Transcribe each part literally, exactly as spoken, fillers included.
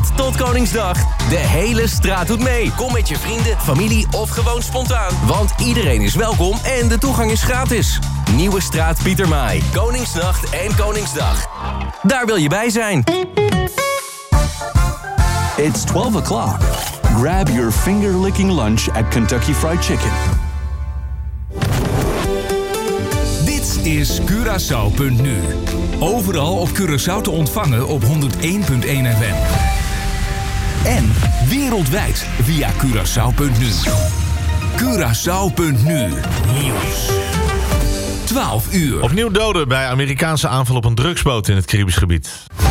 Kerstnacht tot Koningsdag. De hele straat doet mee. Kom met je vrienden, familie of gewoon spontaan. Want iedereen is welkom en de toegang is gratis. Nieuwe straat Pieter Maai. Koningsnacht en Koningsdag. Daar wil je bij zijn. It's twelve o'clock. Grab your finger-licking lunch at Kentucky Fried Chicken. Dit is Curaçao punt nu. Overal op Curaçao te ontvangen op honderd één komma één F M. En wereldwijd via Curaçao punt nu. Curaçao punt nu. Nieuws. twaalf uur. Opnieuw doden bij Amerikaanse aanval op een drugsboot in het Caribisch gebied.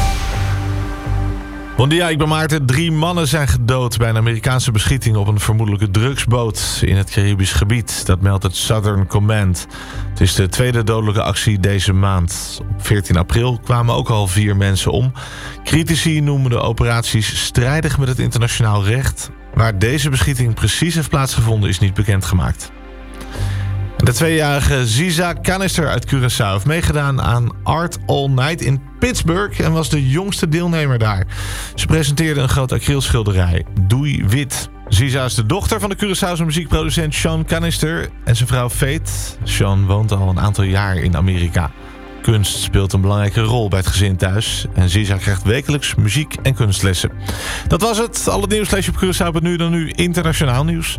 Bon dia, ik ben Maarten. Drie mannen zijn gedood bij een Amerikaanse beschieting op een vermoedelijke drugsboot in het Caribisch gebied. Dat meldt het Southern Command. Het is de tweede dodelijke actie deze maand. Op veertien april kwamen ook al vier mensen om. Critici noemen de operaties strijdig met het internationaal recht. Waar deze beschieting precies heeft plaatsgevonden is niet bekendgemaakt. De tweejarige Ziza Canister uit Curaçao heeft meegedaan aan Art All Night in Pittsburgh en was de jongste deelnemer daar. Ze presenteerde een groot acrylschilderij, Doei Wit. Ziza is de dochter van de Curaçaose muziekproducent Sean Canister en zijn vrouw Faith. Sean woont al een aantal jaar in Amerika. Kunst speelt een belangrijke rol bij het gezin thuis en Ziza krijgt wekelijks muziek- en kunstlessen. Dat was het. Al het nieuws lees je op Curaçao punt nu, dan nu internationaal nieuws.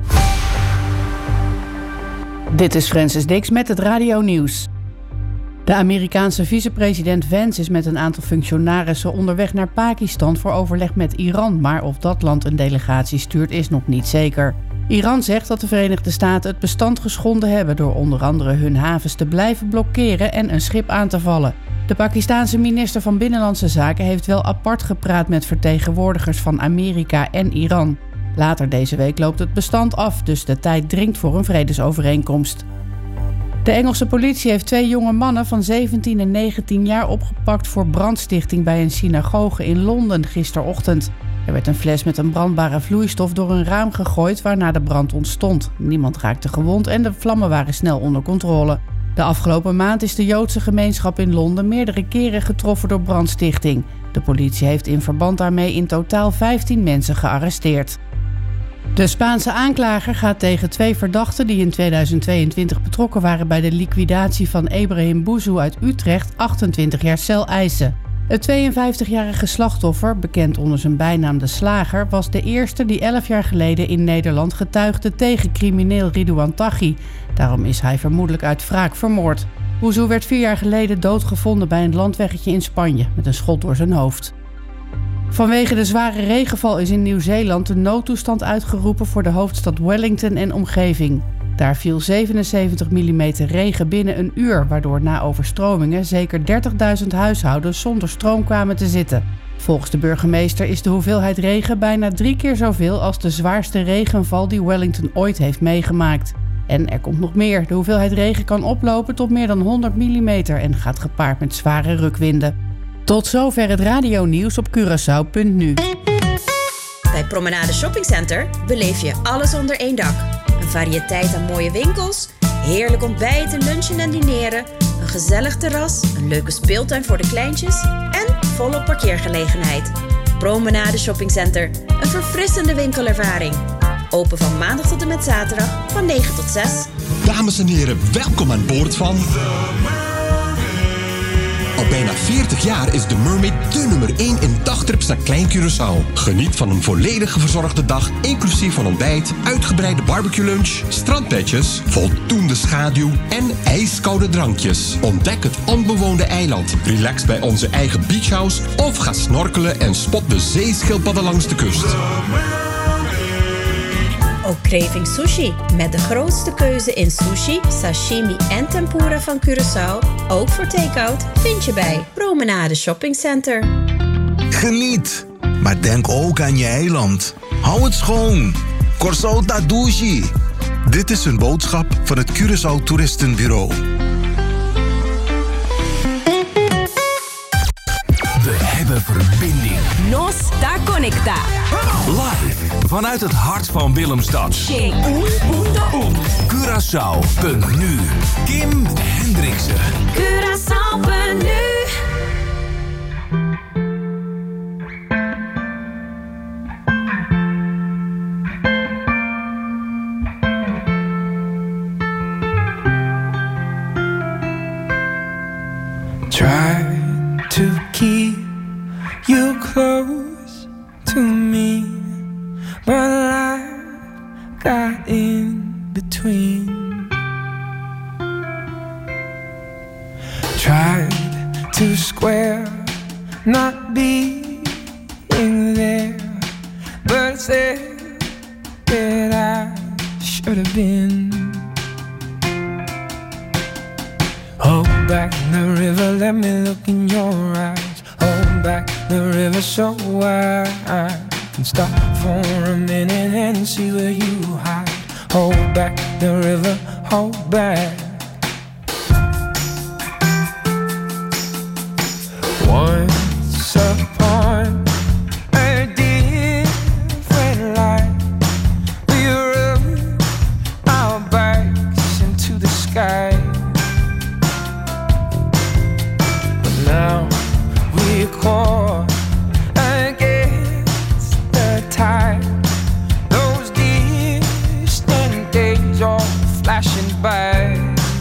Dit is Francis Dix met het Radio Nieuws. De Amerikaanse vicepresident Vance is met een aantal functionarissen onderweg naar Pakistan voor overleg met Iran, maar of dat land een delegatie stuurt is nog niet zeker. Iran zegt dat de Verenigde Staten het bestand geschonden hebben door onder andere hun havens te blijven blokkeren en een schip aan te vallen. De Pakistaanse minister van Binnenlandse Zaken heeft wel apart gepraat met vertegenwoordigers van Amerika en Iran. Later deze week loopt het bestand af, dus de tijd dringt voor een vredesovereenkomst. De Engelse politie heeft twee jonge mannen van zeventien en negentien jaar opgepakt voor brandstichting bij een synagoge in Londen gisterochtend. Er werd een fles met een brandbare vloeistof door een raam gegooid waarna de brand ontstond. Niemand raakte gewond en de vlammen waren snel onder controle. De afgelopen maand is de Joodse gemeenschap in Londen meerdere keren getroffen door brandstichting. De politie heeft in verband daarmee in totaal vijftien mensen gearresteerd. De Spaanse aanklager gaat tegen twee verdachten die in tweeduizend tweeëntwintig betrokken waren bij de liquidatie van Ebrahim Bouzou uit Utrecht achtentwintig jaar cel eisen. Het tweeënvijftigjarige slachtoffer, bekend onder zijn bijnaam de Slager, was de eerste die elf jaar geleden in Nederland getuigde tegen crimineel Ridouan Taghi. Daarom is hij vermoedelijk uit wraak vermoord. Bouzou werd vier jaar geleden doodgevonden bij een landweggetje in Spanje met een schot door zijn hoofd. Vanwege de zware regenval is in Nieuw-Zeeland de noodtoestand uitgeroepen voor de hoofdstad Wellington en omgeving. Daar viel zevenenzeventig millimeter regen binnen een uur, waardoor na overstromingen zeker dertigduizend huishoudens zonder stroom kwamen te zitten. Volgens de burgemeester is de hoeveelheid regen bijna drie keer zoveel als de zwaarste regenval die Wellington ooit heeft meegemaakt. En er komt nog meer. De hoeveelheid regen kan oplopen tot meer dan honderd millimeter en gaat gepaard met zware rukwinden. Tot zover het radionieuws op Curaçao punt nu. Bij Promenade Shopping Center beleef je alles onder één dak. Een variëteit aan mooie winkels, heerlijk ontbijten, lunchen en dineren, een gezellig terras, een leuke speeltuin voor de kleintjes en volop parkeergelegenheid. Promenade Shopping Center, een verfrissende winkelervaring. Open van maandag tot en met zaterdag van negen tot zes. Dames en heren, welkom aan boord van... Al bijna veertig jaar is de Mermaid de nummer één in dagtrips naar Klein Curaçao. Geniet van een volledige verzorgde dag, inclusief van ontbijt, uitgebreide barbecue lunch, strandbedjes, voldoende schaduw en ijskoude drankjes. Ontdek het onbewoonde eiland, relax bij onze eigen beachhouse of ga snorkelen en spot de zeeschildpadden langs de kust. Ook Craving Sushi, met de grootste keuze in sushi, sashimi en tempura van Curaçao. Ook voor take-out vind je bij Promenade Shopping Center. Geniet, maar denk ook aan je eiland. Hou het schoon. Corso Tadushi. Dit is een boodschap van het Curaçao Toeristenbureau. We hebben verbinding. Nos da Conecta. Live vanuit het hart van Willemstad. Curaçao punt nu. Kim Hendriksen. Curaçao punt nu. between. Tried to square not being there, but it's there that I should have been. Hold back the river, let me look in your eyes. Hold back the river so I can stop for a minute and see where you hide. Hold back the river, hold back. Once upon a different life, we rubbed our backs into the sky. But now we're caught against the tide. Those distant days are flashing by.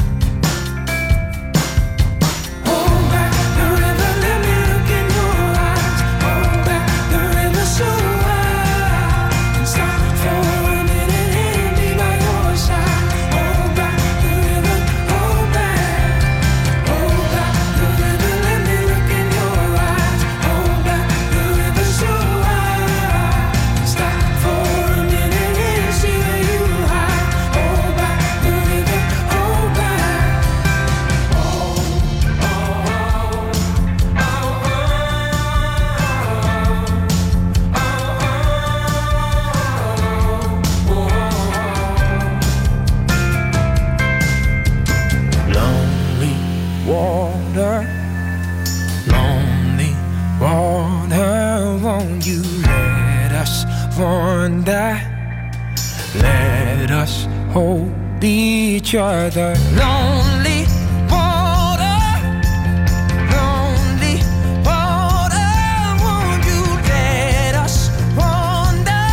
Let us hold each other. Lonely water, lonely water, won't you let us wander?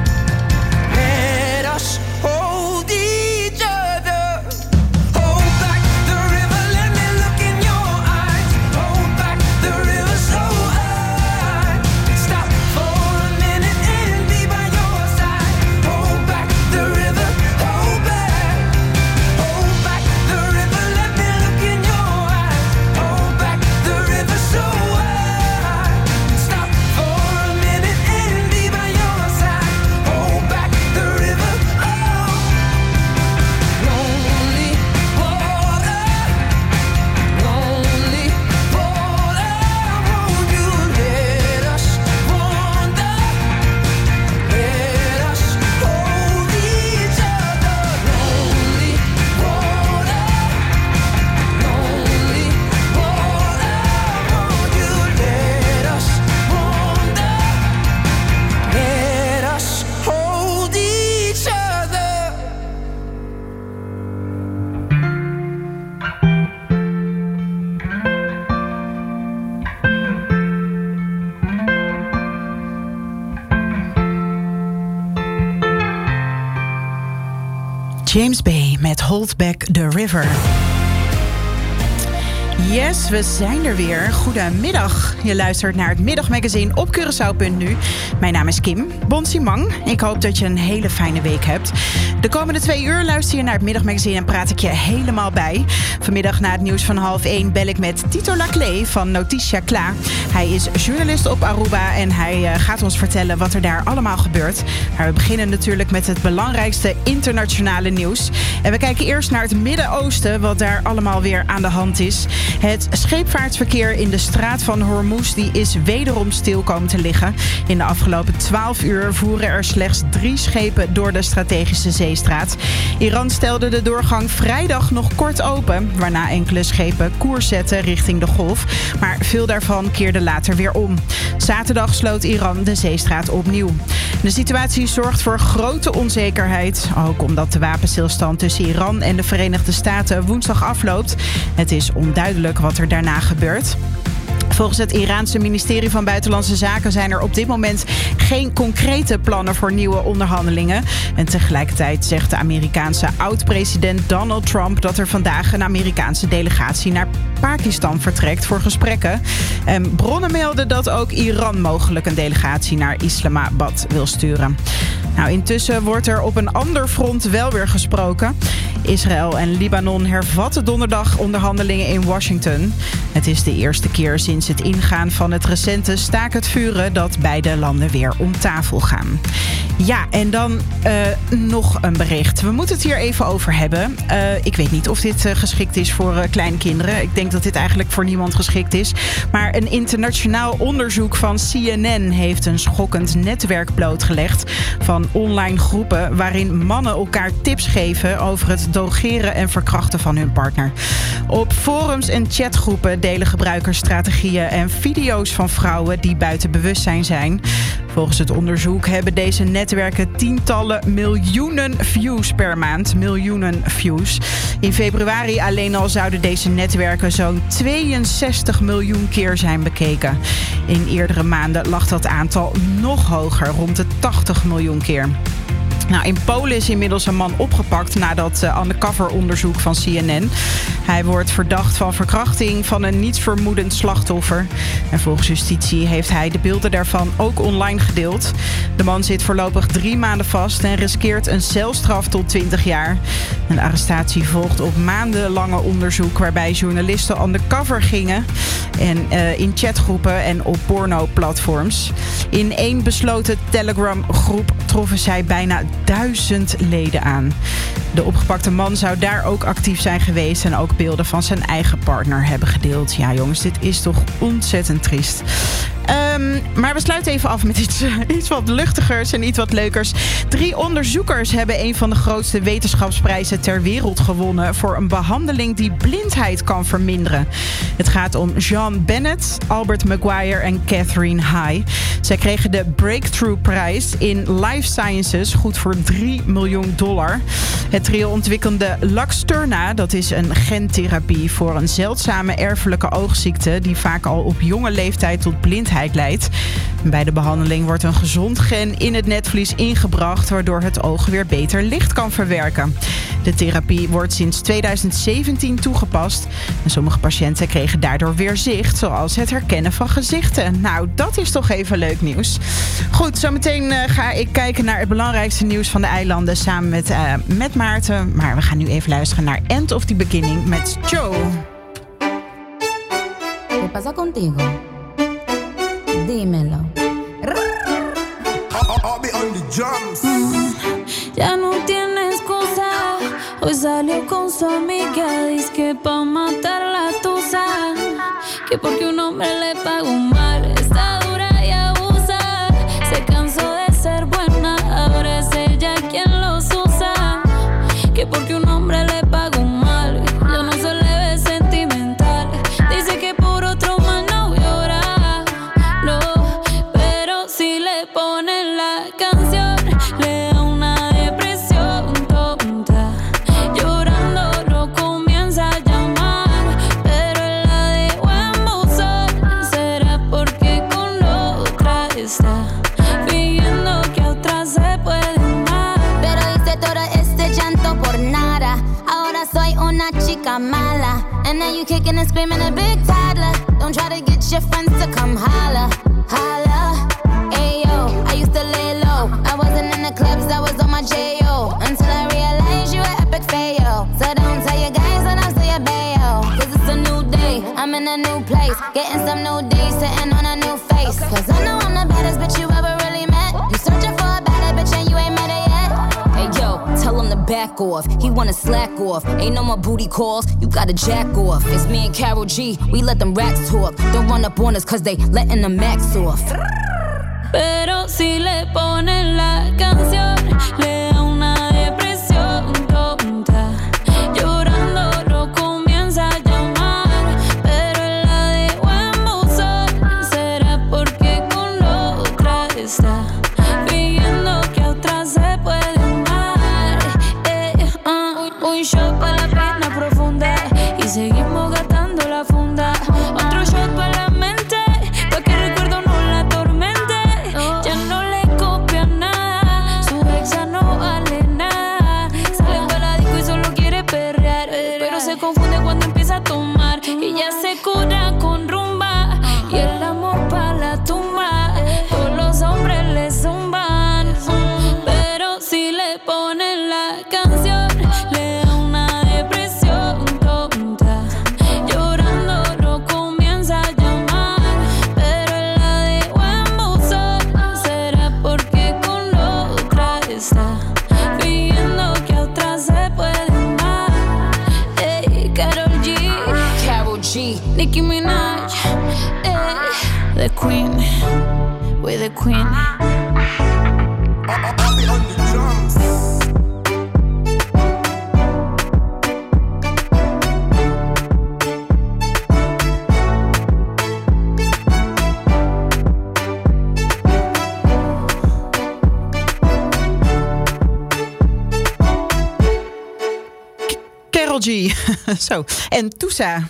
Let us hold each other. Hold back the river, let me look in your eyes. Hold back the river so I can stop for a minute and be by your side. Hold back the river, hold back. Hold back the river, let me look in your eyes. Hold back the river so I can stop for a minute and be by your side. Hold back the river, oh. Lonely water, lonely water, won't you let us wander? Let us hold each other. Lonely water, lonely water, won't you let us wander? Let us hold each other. James Bay met Hold Back the River. Yes, we zijn er weer. Goedemiddag. Je luistert naar het middagmagazine op Curaçao punt nu. Mijn naam is Kim Bonsimang. Ik hoop dat je een hele fijne week hebt. De komende twee uur luister je naar het middagmagazine en praat ik je helemaal bij. Vanmiddag na het nieuws van half één bel ik met Tito Laclé van Noticia Kla. Hij is journalist op Aruba en hij gaat ons vertellen wat er daar allemaal gebeurt. Maar we beginnen natuurlijk met het belangrijkste internationale nieuws. En we kijken eerst naar het Midden-Oosten, wat daar allemaal weer aan de hand is. Het scheepvaartverkeer in de straat van Hormuz die is wederom stil komen te liggen. In de afgelopen twaalf uur voeren er slechts drie schepen door de strategische zeestraat. Iran stelde de doorgang vrijdag nog kort open, waarna enkele schepen koers zetten richting de golf. Maar veel daarvan keerden later weer om. Zaterdag sloot Iran de zeestraat opnieuw. De situatie zorgt voor grote onzekerheid, ook omdat de wapenstilstand tussen Iran en de Verenigde Staten woensdag afloopt. Het is onduidelijk wat er daarna gebeurt. Volgens het Iraanse ministerie van Buitenlandse Zaken zijn er op dit moment geen concrete plannen voor nieuwe onderhandelingen. En tegelijkertijd zegt de Amerikaanse oud-president Donald Trump dat er vandaag een Amerikaanse delegatie naar Pakistan vertrekt voor gesprekken. En bronnen melden dat ook Iran mogelijk een delegatie naar Islamabad wil sturen. Nou, intussen wordt er op een ander front wel weer gesproken. Israël en Libanon hervatten donderdag onderhandelingen in Washington. Het is de eerste keer sinds het ingaan van het recente staakt het vuren dat beide landen weer om tafel gaan. Ja, en dan uh, nog een bericht. We moeten het hier even over hebben. Uh, ik weet niet of dit uh, geschikt is voor uh, kleine kinderen. Ik denk dat dit eigenlijk voor niemand geschikt is. Maar een internationaal onderzoek van C N N heeft een schokkend netwerk blootgelegd van online groepen waarin mannen elkaar tips geven over het dogeren en verkrachten van hun partner. Op forums en chatgroepen delen gebruikers strategieën en video's van vrouwen die buiten bewustzijn zijn. Volgens het onderzoek hebben deze netwerken tientallen miljoenen views per maand. Miljoenen views. In februari alleen al zouden deze netwerken zo'n tweeënzestig miljoen keer zijn bekeken. In eerdere maanden lag dat aantal nog hoger, rond de tachtig miljoen keer. Nou, in Polen is inmiddels een man opgepakt na dat uh, undercover-onderzoek van C N N. Hij wordt verdacht van verkrachting van een nietsvermoedend slachtoffer. En volgens justitie heeft hij de beelden daarvan ook online gedeeld. De man zit voorlopig drie maanden vast en riskeert een celstraf tot twintig jaar. En de arrestatie volgt op maandenlange onderzoek waarbij journalisten undercover gingen. En uh, in chatgroepen en op pornoplatforms. In één besloten Telegram-groep troffen zij bijna duizend leden aan. De opgepakte man zou daar ook actief zijn geweest en ook beelden van zijn eigen partner hebben gedeeld. Ja jongens, dit is toch ontzettend triest. Um, maar we sluiten even af met iets, iets wat luchtigers en iets wat leukers. Drie onderzoekers hebben een van de grootste wetenschapsprijzen ter wereld gewonnen voor een behandeling die blindheid kan verminderen. Het gaat om Jean Bennett, Albert Maguire en Catherine Hai. Zij kregen de Breakthrough-prijs in Life Sciences, goed voor drie miljoen dollar. Het trio ontwikkelde Luxturna, dat is een gentherapie voor een zeldzame erfelijke oogziekte die vaak al op jonge leeftijd tot blindheid leidt. Bij de behandeling wordt een gezond gen in het netvlies ingebracht, waardoor het oog weer beter licht kan verwerken. De therapie wordt sinds tweeduizend zeventien toegepast. En sommige patiënten kregen daardoor weer zicht, zoals het herkennen van gezichten. Nou, dat is toch even leuk nieuws. Goed, zometeen uh, ga ik kijken naar het belangrijkste nieuws van de eilanden samen met, uh, met Maarten. Maar we gaan nu even luisteren naar End of the Beginning met Joe. ¿Qué pasa contigo? Dímelo. Ya no tiene excusa. Hoy salió con su amiga. Dice que pa' matar la tusa. Que porque un hombre le pagó mal. Está dura y abusa. Se cansó de ser buena. Ahora es ella quien los usa. Que porque un hombre le pagó mal. Ya no se le ve sentimental. Dice que por otro más no llora. No, pero si le ponen la canción, le da una depresión tonta. Llorando lo comienza a llamar, pero él la dejó en buzón. Será porque con otra está fingiendo que a otra se puede amar. Pero hice todo este llanto por nada. Ahora soy una chica mala. And now you kicking and screaming a big toddler. Don't try to get your friends to come holla, holla. Ayo, I used to lay low. I wasn't in the clubs, I was on my J O. Until I realized you were epic fail. So don't tell your guys that I'm still your bayo. Cause it's a new day, I'm in a new place. Getting some new days, sitting on a new face. Cause I know I'm the baddest bitch you ever really met. You searching for a better bitch and you ain't met her yet. Hey yo, tell him to back off. He wanna slack off. Ain't no more booty calls, you gotta jack off. It's me and Karol G, we let them rats talk. Don't run up on us cause they letting the max off. Pero si le ponen la canción, le da una depresión tonta. Llorando lo comienza a llamar, pero él la dejó en buzón. Será porque con otra está fingiendo que a otra se puede amar. Eh, uh, un shot para la pena profunda y seguimos gastando la funda. Otro shot para la mente queen, with a queen. Karol G. Zo. En Tousa.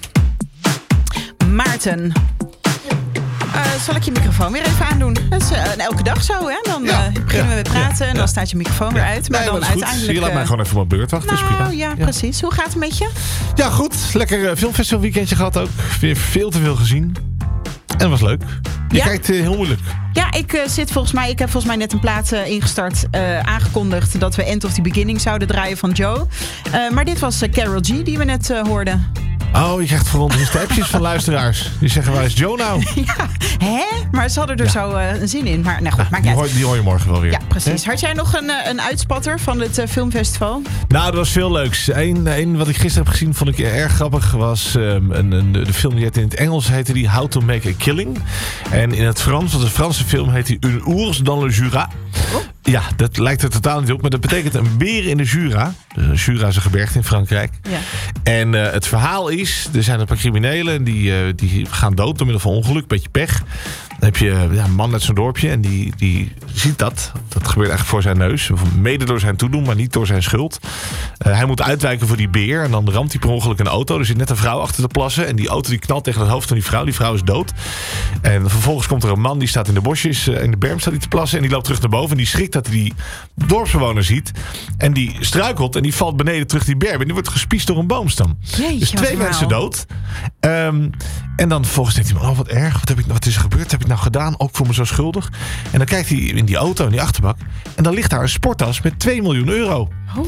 Maarten. Uh, zal ik je microfoon weer even aandoen? Dat is uh, elke dag zo, hè? Dan uh, Ja, beginnen ja, we met praten ja, en dan ja. staat je microfoon weer uit. Maar Nee, dan dat is goed. uiteindelijk... Je laat mij uh, gewoon even op mijn beurt wachten. Nou, dat is prima. ja, precies. Hoe gaat het met je? Ja, goed. Lekker uh, filmfestival weekendje gehad ook. Weer veel te veel gezien. En dat was leuk. Je Ja? kijkt uh, heel moeilijk. Ja, ik uh, zit volgens mij... Ik heb volgens mij net een plaat uh, ingestart, uh, aangekondigd... dat we End of the Beginning zouden draaien van Joe. Uh, maar dit was uh, Karol G die we net uh, hoorden. Oh, je krijgt verontrustende appjes van luisteraars. Die zeggen, waar is Joe nou? Ja, hè? Maar ze hadden er Ja. zo uh, een zin in. Maar nou goed, Nou, maakt die, niet hoor, uit. die hoor je morgen wel weer. Ja, precies. Hè? Had jij nog een, uh, een uitspatter van het uh, filmfestival? Nou, er was veel leuks. Eén een wat ik gisteren heb gezien, vond ik erg grappig. Was um, een, een, de film die het in het Engels heette die How to Make a Killing. En in het Frans, want de Franse film heet die Un ours dans le Jura. Oh. Ja, dat lijkt er totaal niet op. Maar dat betekent een beer in de Jura. De Jura is een gebergte in Frankrijk. Ja. En uh, het verhaal is, er zijn een paar criminelen die, uh, die gaan dood door middel van ongeluk, beetje pech. Dan heb je uh, ja, een man uit zo'n dorpje en die, die ziet dat. Dat gebeurt eigenlijk voor zijn neus. Of mede door zijn toedoen, maar niet door zijn schuld. Uh, hij moet uitwijken voor die beer en dan ramt hij per ongeluk een auto. Er zit net een vrouw achter te plassen en die auto die knalt tegen het hoofd van die vrouw. Die vrouw is dood. En vervolgens komt er een man die staat in de bosjes, uh, in de berm staat hij te plassen en die loopt terug naar boven en die schrikt dat hij die dorpsbewoner ziet. En die struikelt en die valt beneden terug die berm en die wordt gespiest door een boomstam. Jeetje, dus twee wat mensen wauw. dood. Um, en dan vervolgens denkt hij, oh wat erg, wat, heb ik, wat is er gebeurd? Wat heb ik nou gedaan? Ook voor me zo schuldig. En dan kijkt hij in die auto, in die achterbak. En dan ligt daar een sporttas met twee miljoen euro. Oh.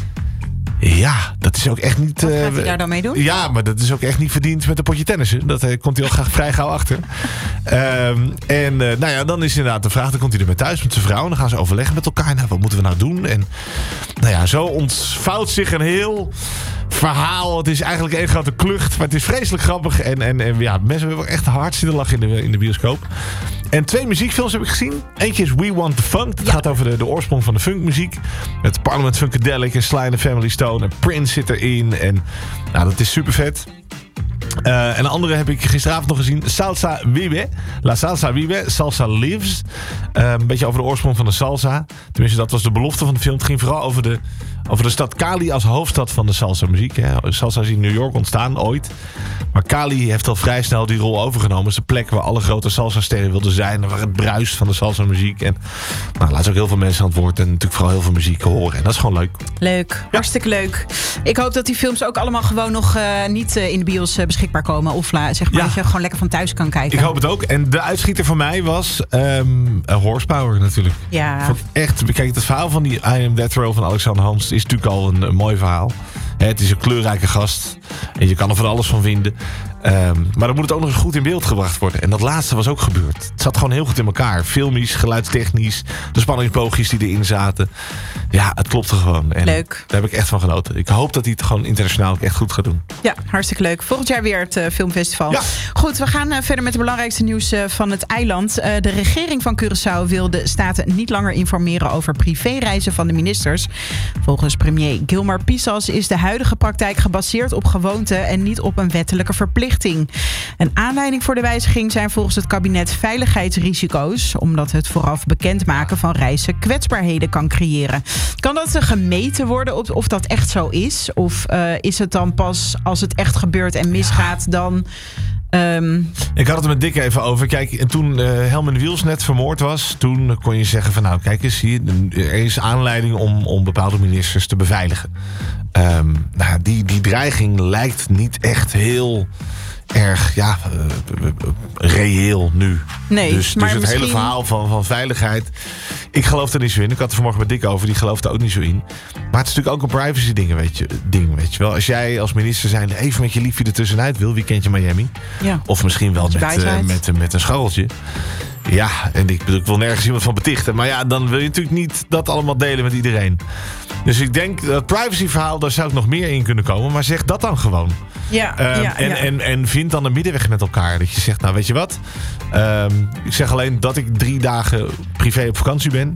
Ja, dat is ook echt niet... Wat uh, gaat hij daar dan mee doen? Ja, maar dat is ook echt niet verdiend met een potje tennissen. Dat uh, komt hij al graag vrij gauw achter. Um, en uh, nou ja, dan is inderdaad de vraag, dan komt hij er met thuis met zijn vrouw. En dan gaan ze overleggen met elkaar. Nou, wat moeten we nou doen? En nou ja, zo ontvouwt zich een heel verhaal. Het is eigenlijk één grote klucht. Maar het is vreselijk grappig. En, en, en ja, mensen hebben echt hard zitten lachen in de, in de bioscoop. En twee muziekfilms heb ik gezien. Eentje is We Want The Funk. Het Ja. gaat over de, de oorsprong van de funkmuziek. Met Parliament Funkadelic en Sly and the Family Stone. En Prince zit erin. En nou, dat is super vet. Uh, en de andere heb ik gisteravond nog gezien. Salsa Vive. La Salsa Vive. Salsa Lives. Uh, een beetje over de oorsprong van de salsa. Tenminste, dat was de belofte van de film. Het ging vooral over de, over de stad Cali als hoofdstad van de salsa muziek. Hè. Salsa is in New York ontstaan, ooit. Maar Cali heeft al vrij snel die rol overgenomen. Het is de plek waar alle grote salsa-sterren wilden zijn. En waar het bruist van de salsa muziek. En nou, laat ook heel veel mensen aan het woord. En natuurlijk vooral heel veel muziek horen. En dat is gewoon leuk. Leuk, hartstikke leuk. Ik hoop dat die films ook allemaal gewoon nog uh, niet uh, in de bios uh, beschikbaar komen. Of la, zeg maar Ja. dat je gewoon lekker van thuis kan kijken. Ik hoop het ook. En de uitschieter voor mij was um, Horsepower natuurlijk. Ja. Vond ik echt, kijk, het verhaal van die I Am Death Row van Alexander Holmes is natuurlijk al een, een mooi verhaal. Hè, het is een kleurrijke gast. En je kan er van alles van vinden. Um, maar dan moet het ook nog eens goed in beeld gebracht worden. En dat laatste was ook gebeurd. Het zat gewoon heel goed in elkaar. Filmisch, geluidstechnisch. De spanningsboogjes die erin zaten. Ja, het klopte gewoon. En leuk. Daar heb ik echt van genoten. Ik hoop dat hij het gewoon internationaal ook echt goed gaat doen. Ja, hartstikke leuk. Volgend jaar weer het uh, filmfestival. Ja. Goed, we gaan uh, verder met het belangrijkste nieuws uh, van het eiland. Uh, de regering van Curaçao wil de staten niet langer informeren over privéreizen van de ministers. Volgens premier Gilmar Pisas is de huidige praktijk gebaseerd op gewoonte en niet op een wettelijke verplichting. Een aanleiding voor de wijziging zijn volgens het kabinet veiligheidsrisico's, omdat het vooraf bekendmaken van reizen kwetsbaarheden kan creëren. Kan dat gemeten worden of, of dat echt zo is? Of uh, is het dan pas als het echt gebeurt en misgaat dan... Um... Ik had het er met Dick even over. Kijk, en toen uh, Helmut Wiels net vermoord was, toen kon je zeggen van nou, kijk eens hier, er is aanleiding om, om bepaalde ministers te beveiligen. Um, nou, die, die dreiging lijkt niet echt heel erg ja, uh, uh, reëel nu. Nee, dus, maar dus het misschien... hele verhaal van, van veiligheid, ik geloof er niet zo in. Ik had er vanmorgen met Dick over, die gelooft er ook niet zo in. Maar het is natuurlijk ook een privacy ding, weet je, ding, weet je wel. Als jij als minister zijnde even met je liefje ertussenuit wil, weekendje Miami. Ja. Of misschien wel met, uh, met, uh, met een scharreltje. Ja, en ik bedoel, ik wil nergens iemand van betichten. Maar ja, dan wil je natuurlijk niet dat allemaal delen met iedereen. Dus ik denk, dat privacyverhaal, daar zou ik nog meer in kunnen komen. Maar zeg dat dan gewoon. Ja, um, ja, en, ja. En, en vind dan een middenweg met elkaar. Dat je zegt, nou weet je wat. Um, ik zeg alleen dat ik drie dagen privé op vakantie ben.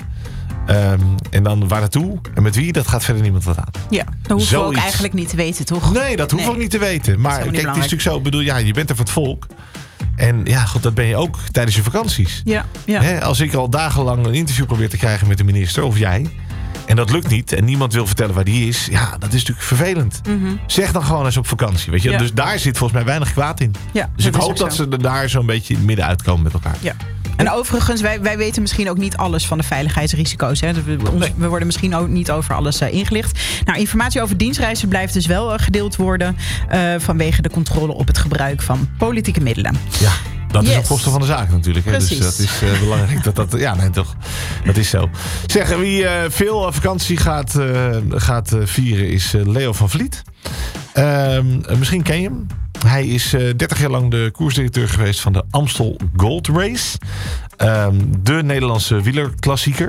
Um, en dan waar naartoe en met wie, dat gaat verder niemand wat aan. Ja, dat hoeven we ook eigenlijk niet te weten, toch? Nee, dat hoeven we Nee. ook niet te weten. Maar kijk, het is natuurlijk zo, ik bedoel, ja, je bent er voor het volk. En ja, god, dat ben je ook tijdens je vakanties. Ja, ja. Hè, als ik al dagenlang een interview probeer te krijgen met de minister, of jij, en dat lukt niet, en niemand wil vertellen waar die is, ja, dat is natuurlijk vervelend. Mm-hmm. Zeg dan gewoon eens op vakantie, weet je. Ja. Dus daar zit volgens mij weinig kwaad in. Ja, dus ik dat is hoop ook dat zo. ze er daar zo'n beetje in het midden uitkomen met elkaar. Ja. En overigens, wij, wij weten misschien ook niet alles van de veiligheidsrisico's. Hè. Dus we, ons, Nee. we worden misschien ook niet over alles uh, ingelicht. Nou, informatie over dienstreizen blijft dus wel uh, gedeeld worden uh, vanwege de controle op het gebruik van politieke middelen. Ja. Dat is Yes. op kosten van de zaak natuurlijk. Hè? Dus Precies. dat is uh, belangrijk. Dat, dat, ja, nee, toch. Dat is zo. Zeg, wie uh, veel vakantie gaat, uh, gaat uh, vieren is uh, Leo van Vliet. Uh, misschien ken je hem. Hij is uh, dertig jaar lang de koersdirecteur geweest van de Amstel Gold Race. Um, de Nederlandse wielerklassieker.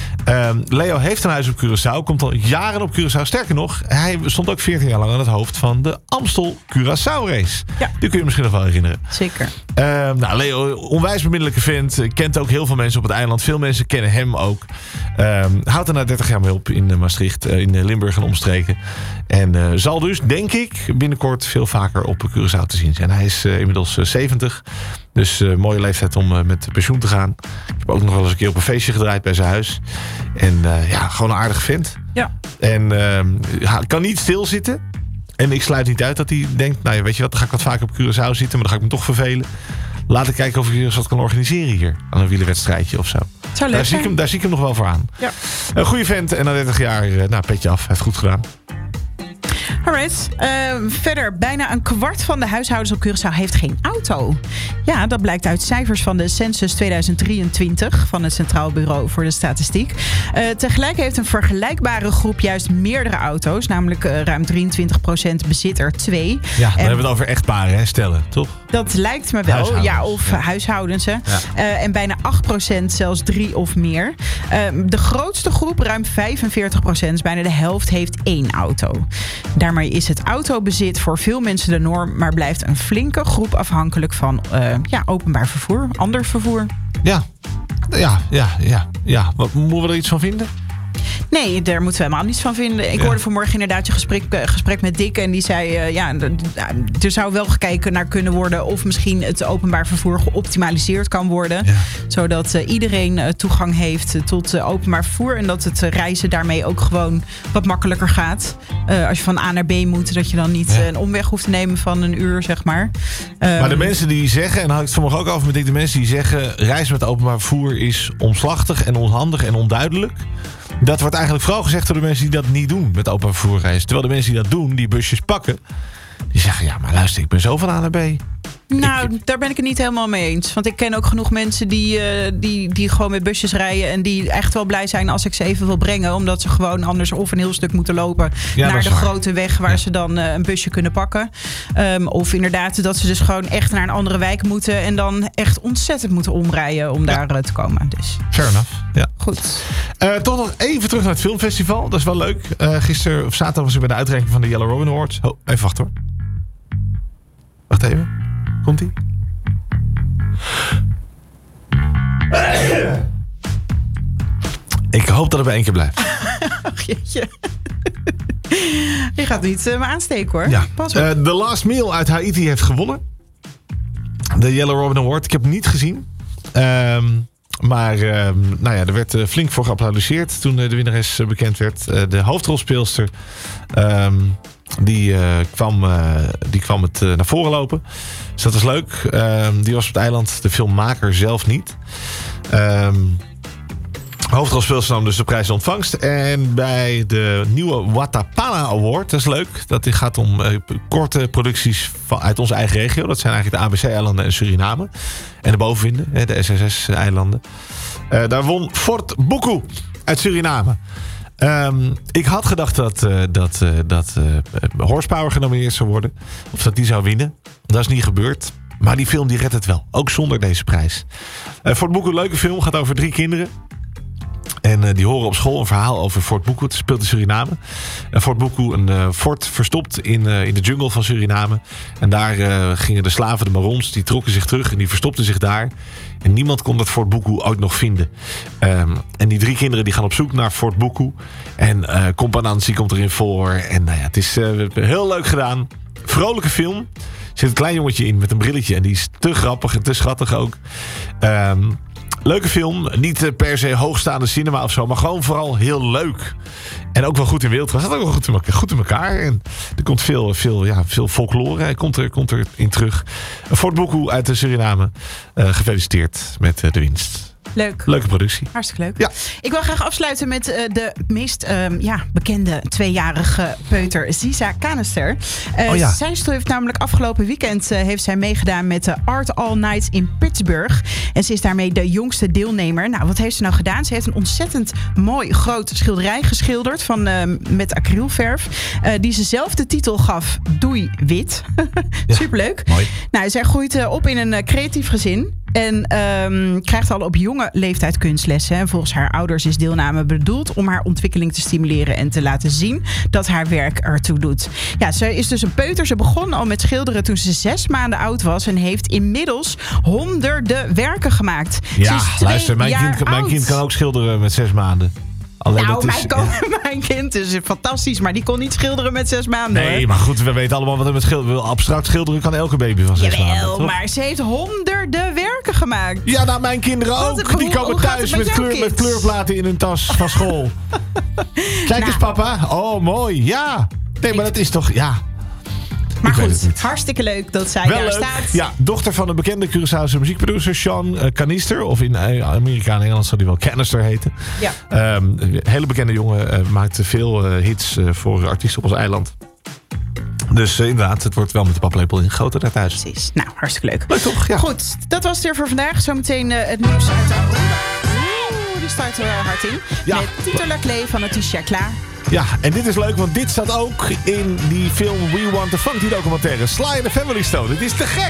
Um, Leo heeft een huis op Curaçao. Komt al jaren op Curaçao. Sterker nog, hij stond ook veertien jaar lang aan het hoofd van de Amstel Curaçao Race. Ja. Die kun je je misschien nog wel herinneren. Zeker. Um, nou, Leo, onwijs bemiddelijke vent. Kent ook heel veel mensen op het eiland. Veel mensen kennen hem ook. Um, houdt er na dertig jaar mee op in uh, Maastricht, uh, in uh, Limburg en omstreken. En uh, zal dus, denk ik, binnenkort veel vaker op Curaçao te zien zijn. Hij is uh, inmiddels uh, zeventig. Dus uh, mooie leeftijd om uh, met pensioen te gaan. Ik heb ook nog wel eens een keer op een feestje gedraaid bij zijn huis. En uh, ja, gewoon een aardige vent. Ja. En uh, hij kan niet stilzitten. En ik sluit niet uit dat hij denkt, nou ja, weet je wat, dan ga ik wat vaker op Curaçao zitten, maar dan ga ik me toch vervelen. Laat ik kijken of ik eens wat kan organiseren hier. Aan een wielerwedstrijdje of zo. Zou leuk Daar zie, ik hem, daar zie ik hem nog wel voor aan. Ja. Een goede vent en na dertig jaar, uh, nou, petje af. Hij heeft goed gedaan. Alright. Uh, verder, bijna een kwart van de huishoudens op Curaçao heeft geen auto. Ja, dat blijkt uit cijfers van de Census tweeduizend drieëntwintig... van het Centraal Bureau voor de Statistiek. Uh, tegelijk heeft een vergelijkbare groep juist meerdere auto's. Namelijk uh, ruim drieëntwintig procent bezit er twee. Ja, dan En hebben we het over echtparen, hè, stellen, toch? dat lijkt me wel. Huishoudens, Ja, of ja. huishoudens. Hè. Ja. Uh, en bijna acht procent zelfs drie of meer. Uh, de grootste groep, ruim vijfenveertig procent, bijna de helft, heeft één auto. Daarmee is het autobezit voor veel mensen de norm, maar blijft een flinke groep afhankelijk van uh, ja, openbaar vervoer, ander vervoer. Ja, ja, ja, ja. ja. Wat, moeten we er iets van vinden? Nee, daar moeten we helemaal niets van vinden. Ik Ja. hoorde vanmorgen inderdaad je gesprek, uh, gesprek met Dick. En die zei, uh, ja, d- d- er zou wel gekeken naar kunnen worden of misschien het openbaar vervoer geoptimaliseerd kan worden. Ja. Zodat uh, iedereen uh, toegang heeft uh, tot uh, openbaar vervoer. En dat het uh, reizen daarmee ook gewoon wat makkelijker gaat. Uh, als je van A naar B moet, dat je dan niet Ja. uh, een omweg hoeft te nemen van een uur, zeg maar. Um, Maar de mensen die zeggen, en daar had ik het vanmorgen ook over met Dick, de mensen die zeggen, reizen met openbaar vervoer is omslachtig en onhandig en onduidelijk. Dat wordt eigenlijk vooral gezegd door de mensen die dat niet doen met openbaar vervoer reizen. Terwijl de mensen die dat doen, die busjes pakken, die zeggen, ja, maar luister, ik ben zo van A naar B. Nou, daar ben ik het niet helemaal mee eens. Want ik ken ook genoeg mensen die, uh, die, die gewoon met busjes rijden. En die echt wel blij zijn als ik ze even wil brengen. Omdat ze gewoon anders of een heel stuk moeten lopen Ja, naar dat de is waar. grote weg waar Ja. ze dan uh, een busje kunnen pakken. Um, of inderdaad dat ze dus gewoon echt naar een andere wijk moeten. En dan echt ontzettend moeten omrijden om daar uh, te komen. Dus Fair enough. Ja. goed. Uh, toch nog even terug naar het filmfestival. Dat is wel leuk. Uh, gisteren of zaterdag was ik bij de uitreiking van de Yellow Robin Awards. Oh, even wachten hoor. Wacht even. Komt-ie? Ik hoop dat het bij één keer blijft. Ach jeetje. Je gaat niet uh, me aansteken hoor. Ja. Pas op. Uh, The Last Meal uit Haiti heeft gewonnen. De Yellow Robin Award. Ik heb hem niet gezien. Um, maar um, nou ja, er werd uh, flink voor geapplaudisseerd toen uh, de winnares uh, bekend werd. Uh, de hoofdrolspeelster um, die, uh, kwam, uh, die kwam het uh, naar voren lopen. Dus dat was leuk. Um, die was op het eiland. De filmmaker zelf niet. Um, Hoofdrolspeelster nam dus de prijs in ontvangst. En bij de nieuwe Watapana Award, dat is leuk. Dat gaat om uh, korte producties van, uit onze eigen regio. Dat zijn eigenlijk de A B C-eilanden en Suriname. En de bovenvinden, hè, de S S S-eilanden. Uh, daar won Fort Buku uit Suriname. Um, ik had gedacht dat, uh, dat, uh, dat uh, Horsepower genomineerd zou worden. Of dat die zou winnen. Dat is niet gebeurd. Maar die film die redt het wel. Ook zonder deze prijs. Uh, Fort Buku, leuke film. Gaat over drie kinderen. En uh, die horen op school een verhaal over Fort Buku. Het speelt in Suriname. Uh, Fort Buku, een uh, fort verstopt in, uh, in de jungle van Suriname. En daar uh, gingen de slaven, de Marons, die trokken zich terug en die verstopten zich daar. En niemand kon dat Fort Buku ooit nog vinden. Um, en die drie kinderen die gaan op zoek naar Fort Buku. En uh, Compa-Nancy komt erin voor. En nou ja, het is uh, heel leuk gedaan. Vrolijke film. Er zit een klein jongetje in met een brilletje. En die is te grappig en te schattig ook. Um, Leuke film. Niet per se hoogstaande cinema of zo. Maar gewoon vooral heel leuk. En ook wel goed in beeld. Het staat ook wel goed in elkaar. Goed in elkaar. En er komt veel, veel, ja, veel folklore. Hij komt er, komt er in terug. Fort Buku uit de Suriname. Uh, gefeliciteerd met uh, de winst. Leuk. Leuke productie. Hartstikke leuk. Ja. Ik wil graag afsluiten met uh, de meest um, ja, bekende tweejarige peuter, Ziza Canister. Uh, oh ja. Zij heeft namelijk afgelopen weekend uh, heeft zij meegedaan met de Art All Nights in Pittsburgh. En ze is daarmee de jongste deelnemer. Nou, wat heeft ze nou gedaan? Ze heeft een ontzettend mooi groot schilderij geschilderd van, uh, met acrylverf. Uh, die ze zelf de titel gaf Doei Wit. Ja. Superleuk. Mooi. Nou, zij groeit uh, op in een uh, creatief gezin. En um, krijgt al op jonge leeftijd kunstlessen. En volgens haar ouders is deelname bedoeld om haar ontwikkeling te stimuleren en te laten zien dat haar werk ertoe doet. Ja, ze is dus een peuter. Ze begon al met schilderen toen ze zes maanden oud was en heeft inmiddels honderden werken gemaakt. Ja, ze is twee luister, mijn jaar kind, mijn oud. kind kan ook schilderen met zes maanden. Alleen nou, dat is, mijn, ko- ja. mijn kind is fantastisch, maar die kon niet schilderen met zes maanden. Nee, hoor. maar goed, we weten allemaal wat er met schilderen... Abstract schilderen kan elke baby van zes Jawel, maanden. Toch? maar ze heeft honderden werken gemaakt. Ja, nou, mijn kinderen Wat- ook. Die hoe- komen hoe gaat thuis het met met, jouw kleur, met kids? kleurplaten in hun tas van school. Kijk eens, papa. Oh, mooi. Ja. Nee, maar dat is toch... Ja. Maar Ik weet het goed, niet. hartstikke leuk dat zij Wel daar leuk. staat. Ja, dochter van een bekende Curaçaose muziekproducer, Sean uh, Canister. Of in uh, Amerika en Engeland zou die wel Canister heten. Ja. Um, een hele bekende jongen. Uh, maakte veel uh, hits uh, voor artiesten op ons eiland. Dus uh, inderdaad, het wordt wel met de paplepel ingegoten daar thuis. Precies. Nou, hartstikke leuk. Leuk toch? Ja. Goed, dat was het weer voor vandaag. Zometeen uh, het nieuws uit de Aruba. Oeh, die start er uh, hard in. Ja. Met Tito Laclé van het Is klaar. Ja, en dit is leuk, want dit staat ook in die film We Want the Funk, die documentaire. Sly and the Family Stone. Het is te gek!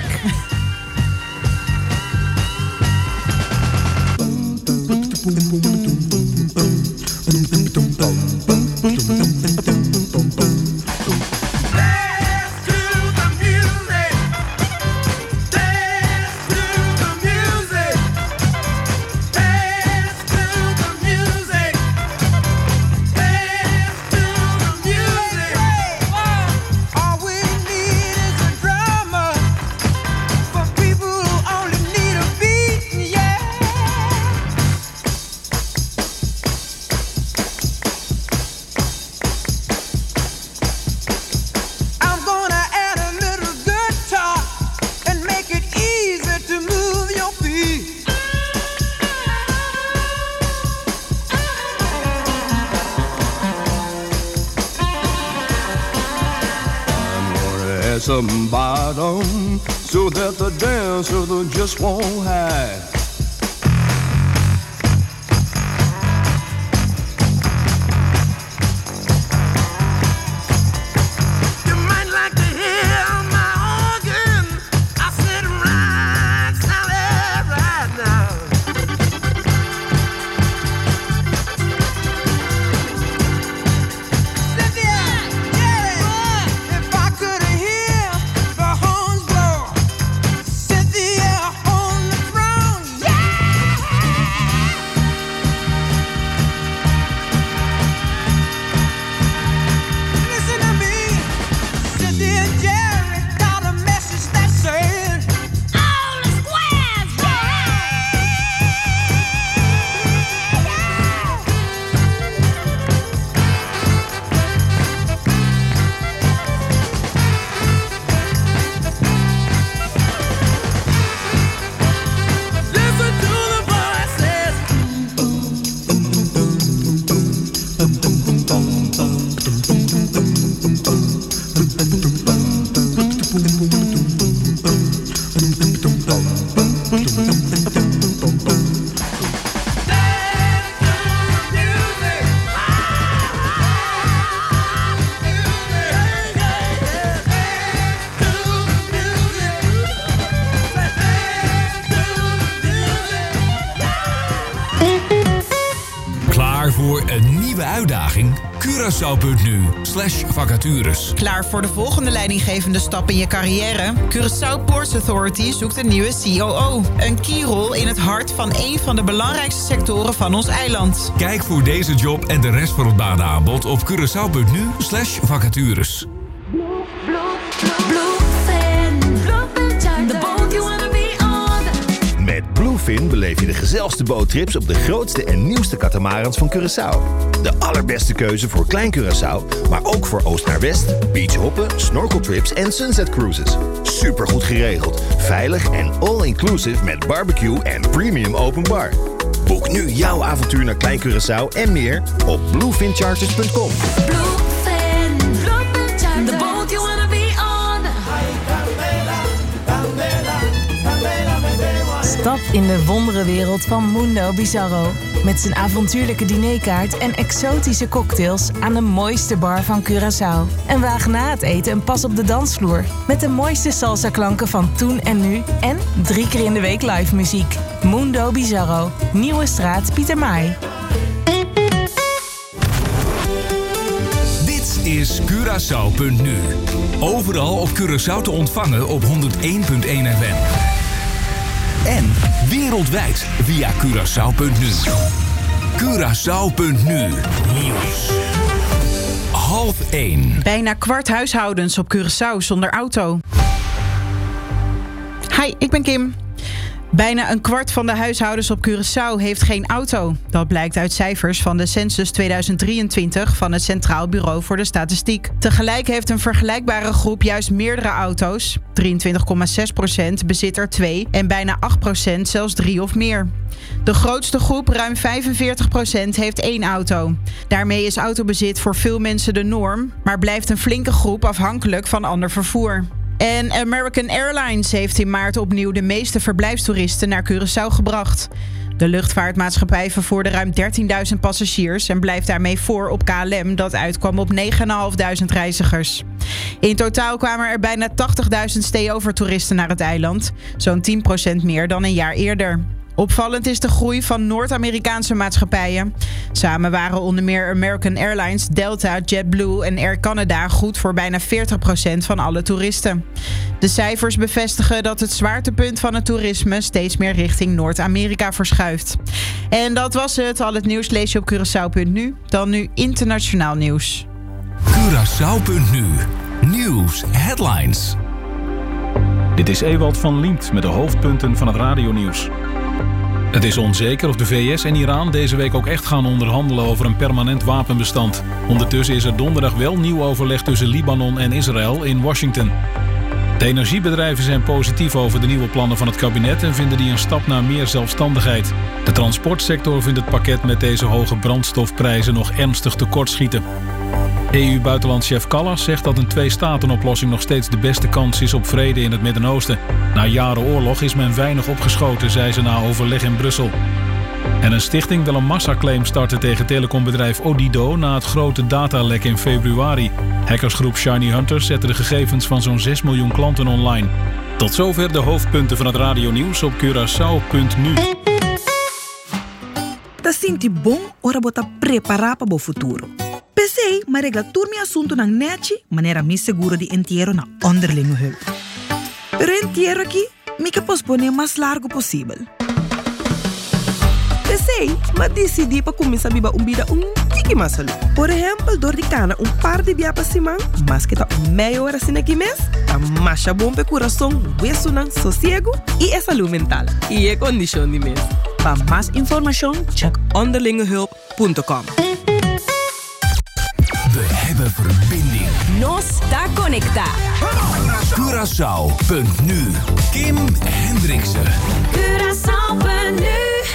Some bottom so that the dancer just won't hide. You might like to hear my organ. I sit right, solid right now. Klaar voor een nieuwe uitdaging? Curaçao.nu slash vacatures. Klaar voor de volgende leidinggevende stap in je carrière? Curaçao Ports Authority zoekt een nieuwe C O O. Een keyrol in het hart van een van de belangrijkste sectoren van ons eiland. Kijk voor deze job en de rest van het banenaanbod op Curaçao.nu slash vacatures. Met Bluefin beleef je de gezelligste boottrips op de grootste en nieuwste catamarans van Curaçao. De allerbeste keuze voor Klein Curaçao, maar ook voor oost naar west, beachhoppen, snorkeltrips en sunset cruises. Supergoed geregeld, veilig en all-inclusive met barbecue en premium open bar. Boek nu jouw avontuur naar Klein Curaçao en meer op bluefin charters punt com. Bluefin, Bluefin Charter, the boat you wanna be on. Stap in de wonderenwereld van Mundo Bizarro. Met zijn avontuurlijke dinerkaart en exotische cocktails aan de mooiste bar van Curaçao. En waag na het eten een pas op de dansvloer. Met de mooiste salsa-klanken van toen en nu. En drie keer in de week live muziek. Mundo Bizarro. Nieuwe straat Pieter Maai. Dit is Curaçao.nu. Overal op Curaçao te ontvangen op honderd één komma één F M. En wereldwijd via Curaçao.nu. Curaçao.nu Nieuws. Half één. Bijna kwart huishoudens op Curaçao zonder auto. Hi, ik ben Kim. Bijna een kwart van de huishoudens op Curaçao heeft geen auto. Dat blijkt uit cijfers van de census tweeduizend drieëntwintig van het Centraal Bureau voor de Statistiek. Tegelijk heeft een vergelijkbare groep juist meerdere auto's. drieëntwintig komma zes procent bezit er twee en bijna acht procent zelfs drie of meer. De grootste groep, ruim vijfenveertig procent, heeft één auto. Daarmee is autobezit voor veel mensen de norm, maar blijft een flinke groep afhankelijk van ander vervoer. En American Airlines heeft in maart opnieuw de meeste verblijfstoeristen naar Curaçao gebracht. De luchtvaartmaatschappij vervoerde ruim dertienduizend passagiers en blijft daarmee voor op K L M, dat uitkwam op negenduizend vijfhonderd reizigers. In totaal kwamen er bijna tachtigduizend stay-over-toeristen naar het eiland, zo'n tien procent meer dan een jaar eerder. Opvallend is de groei van Noord-Amerikaanse maatschappijen. Samen waren onder meer American Airlines, Delta, JetBlue en Air Canada goed voor bijna veertig procent van alle toeristen. De cijfers bevestigen dat het zwaartepunt van het toerisme steeds meer richting Noord-Amerika verschuift. En dat was het. Al het nieuws lees je op Curaçao.nu. Dan nu internationaal nieuws. Curaçao.nu Nieuws Headlines. Dit is Ewald van Liemt met de hoofdpunten van het radionieuws. Het is onzeker of de V S en Iran deze week ook echt gaan onderhandelen over een permanent wapenbestand. Ondertussen is er donderdag wel nieuw overleg tussen Libanon en Israël in Washington. De energiebedrijven zijn positief over de nieuwe plannen van het kabinet en vinden die een stap naar meer zelfstandigheid. De transportsector vindt het pakket met deze hoge brandstofprijzen nog ernstig tekortschieten. E U-buitenlandchef Callas zegt dat een twee-staten-oplossing nog steeds de beste kans is op vrede in het Midden-Oosten. Na jaren oorlog is men weinig opgeschoten, zei ze na overleg in Brussel. En een stichting wil een massaclaim starten tegen telecombedrijf Odido na het grote datalek in februari. Hackersgroep Shiny Hunters zette de gegevens van zo'n zes miljoen klanten online. Tot zover de hoofdpunten van het radionieuws op Curaçao.nu. Ta sinti bom ora bota preparar para o futuro. Pensei, maar regla turmi assunto nang neci, manera mi seguro di entierro na onderlinge hulp. Pero entierro aqui, mi que pospone mais largo possível. Pensei, mas decidi para começar a biba um vida um tiki mais salu. Por exemplo, dor de cana um par de bia para cima, mas que tá meia hora assim aqui mês, tá macha bom para coração, hueso nang sossego e a saúde mental. E é condição de mês. Para mais informação, check onderlingehulp punt com. We hebben verbinding. Nos da conecta. Curaçao.nu. Kim Hendriksen. Curaçao.nu.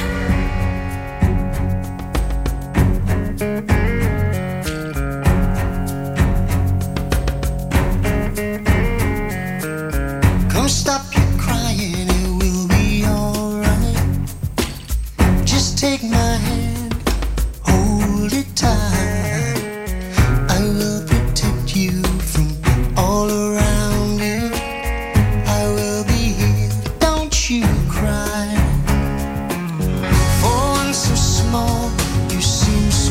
Come stop your crying, it will be alright. Just take my hand, hold it tight. I will protect you from all around you. I will be here, don't you cry. For one so small, you seem so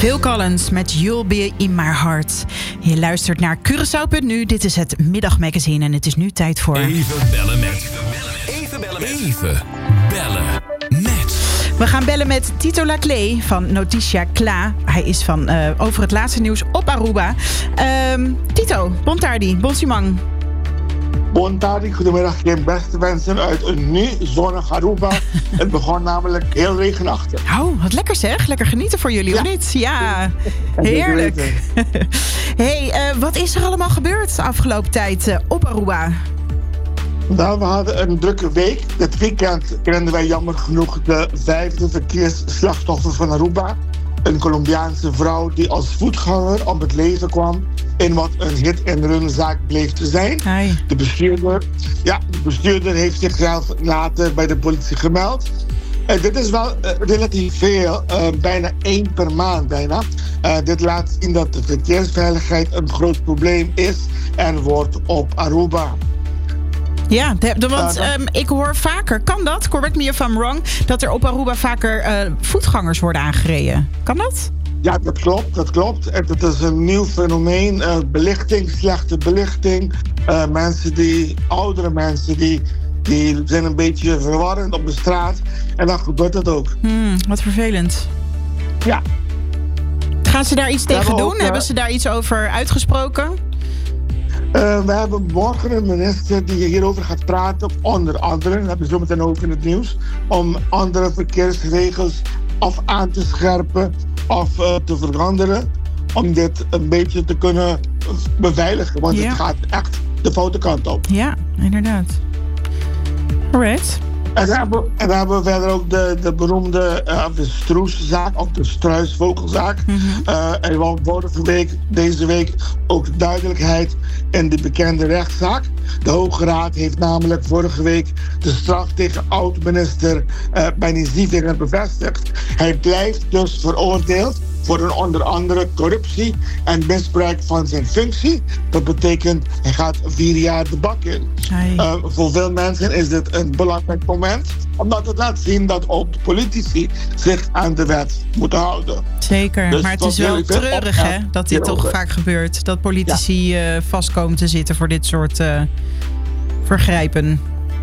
Phil Collins met You'll Be In My Heart. Je luistert naar Curaçao punt nu. Dit is het middagmagazine en het is nu tijd voor... Even bellen met... Even bellen met... Even bellen met... We gaan bellen met Tito Laclé van Noticia Kla. Hij is van uh, over het laatste nieuws op Aruba. Um, Tito, bon tardi, bon simang. Bon tardi, goedemiddag, geen beste wensen uit een nu zonnig Aruba. Het begon namelijk heel regenachtig. Oh, wat lekker zeg. Lekker genieten voor jullie, ja. Of niet? Ja, heerlijk. hey, uh, wat is er allemaal gebeurd de afgelopen tijd uh, op Aruba? Nou, we hadden een drukke week. Dit weekend kenden wij jammer genoeg de vijfde verkeersslachtoffer van Aruba. Een Colombiaanse vrouw die als voetganger om het leven kwam in wat een hit-en-run-zaak bleef te zijn. Hi. De bestuurder, ja, de bestuurder heeft zichzelf later bij de politie gemeld. Uh, dit is wel uh, relatief veel, uh, bijna één per maand bijna. Uh, dit laat zien dat de verkeersveiligheid een groot probleem is en wordt op Aruba. Ja, de, de, want um, ik hoor vaker, kan dat, correct me if I'm wrong, dat er op Aruba vaker uh, voetgangers worden aangereden. Kan dat? Ja, dat klopt, dat klopt. En het is een nieuw fenomeen. Uh, belichting, slechte belichting. Uh, mensen die, oudere mensen, die, die zijn een beetje verwarrend op de straat. En dan gebeurt het ook. Hmm, wat vervelend. Ja. Gaan ze daar iets tegen hebben doen? Ook, uh, Hebben ze daar iets over uitgesproken? Uh, we hebben morgen een minister die hierover gaat praten. Onder andere, dat hebben we zo meteen ook in het nieuws. Om andere verkeersregels of aan te scherpen of uh, te veranderen. Om dit een beetje te kunnen beveiligen. Want ja. Het gaat echt de foute kant op. Ja, inderdaad. Alright. En dan hebben, en dan hebben we verder ook de, de beroemde uh, de stroeszaak, of de struisvogelzaak. Mm-hmm. Uh, er was vorige week, deze week, ook duidelijkheid in de bekende rechtszaak. De Hoge Raad heeft namelijk vorige week de straf tegen oud-minister uh, Benny Zivinger bevestigd. Hij blijft dus veroordeeld voor een onder andere corruptie en misbruik van zijn functie. Dat betekent, hij gaat vier jaar de bak in. Uh, voor veel mensen is dit een belangrijk moment, omdat het laat zien dat ook de politici zich aan de wet moeten houden. Zeker, dus maar het is wel treurig hè, dat dit toch vaak gebeurt. Dat politici ja. uh, vast komen te zitten voor dit soort uh, vergrijpen.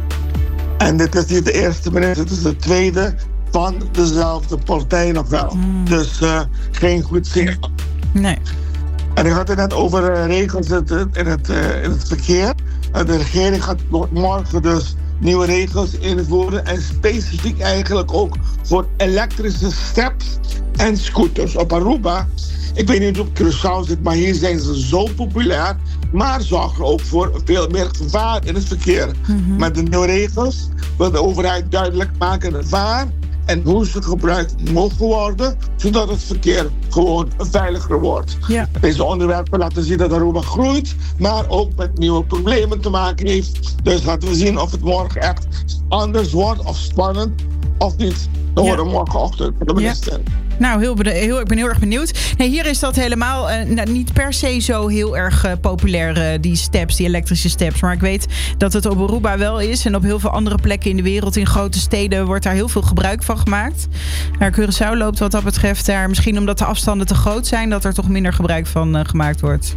En dit is niet de eerste minister, het is de tweede van dezelfde partij nog wel. Mm. Dus uh, geen goed zicht. Nee. En ik had het net over uh, regels in het, in, het, uh, in het verkeer. Uh, de regering gaat morgen dus nieuwe regels invoeren. En specifiek eigenlijk ook voor elektrische steps en scooters. Op Aruba, ik weet niet of op Curaçao zit, maar hier zijn ze zo populair. Maar zorgen ook voor veel meer gevaar in het verkeer. Mm-hmm. Met de nieuwe regels wil de overheid duidelijk maken waar en hoe ze gebruikt mogen worden, zodat het verkeer gewoon veiliger wordt. Ja. Deze onderwerpen laten zien dat Aruba groeit, maar ook met nieuwe problemen te maken heeft. Dus laten we zien of het morgen echt anders wordt of spannend of niet. We horen ja. morgenochtend de minister. Ja. Nou, heel, heel, ik ben heel erg benieuwd. Nee, hier is dat helemaal uh, nou, niet per se zo heel erg uh, populair, uh, die steps, die elektrische steps. Maar ik weet dat het op Aruba wel is. En op heel veel andere plekken in de wereld, in grote steden, wordt daar heel veel gebruik van gemaakt. Maar Curaçao loopt wat dat betreft daar, misschien omdat de afstanden te groot zijn, dat er toch minder gebruik van uh, gemaakt wordt.